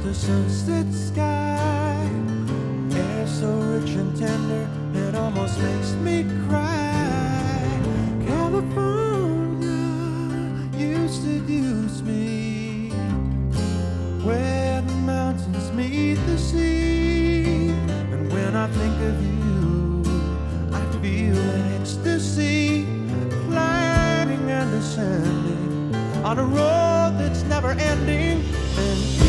the sunset sky. Air so rich and tender, it almost makes me cry. California, you seduce me, where the mountains meet the sea. And when I think of you, I feel an ecstasy, climbing and descending on a road that's never ending. And